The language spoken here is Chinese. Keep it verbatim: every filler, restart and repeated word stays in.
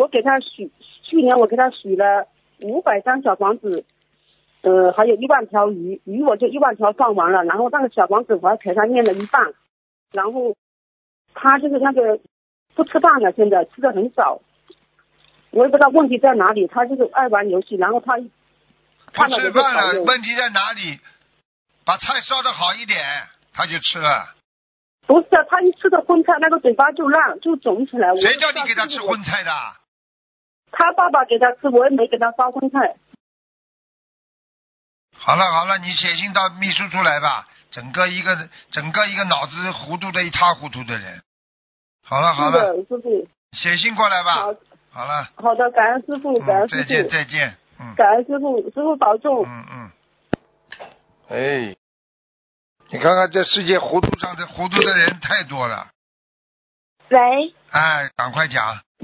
我给他许，去年我给他许了五百张小房子，呃，还有一万条鱼，鱼我就一万条放完了，然后那个小房子我还给他念了一半，然后他就是那个不吃饭了，现在吃的很少，我也不知道问题在哪里，他就是爱玩游戏，然后他不吃饭了，问题在哪里？把菜烧得好一点，他就吃了。 不是，他一吃的荤菜，那个嘴巴就烂，就肿起来。 谁叫你给他吃荤菜的？ 他爸爸给他吃，我也没给他烧荤菜。 好了好了，你写信到秘书处来吧，整个一个整个一个脑子糊涂的一塌糊涂的人。好了好了， 师傅， 写信过来吧。 好， 好了。 好的，感恩师傅，感恩师傅。 再见再见。嗯。 感恩师傅，师傅保重。 嗯嗯。哎，你看看这世界糊涂上的糊涂的人太多了。 喂。 哎，赶快讲。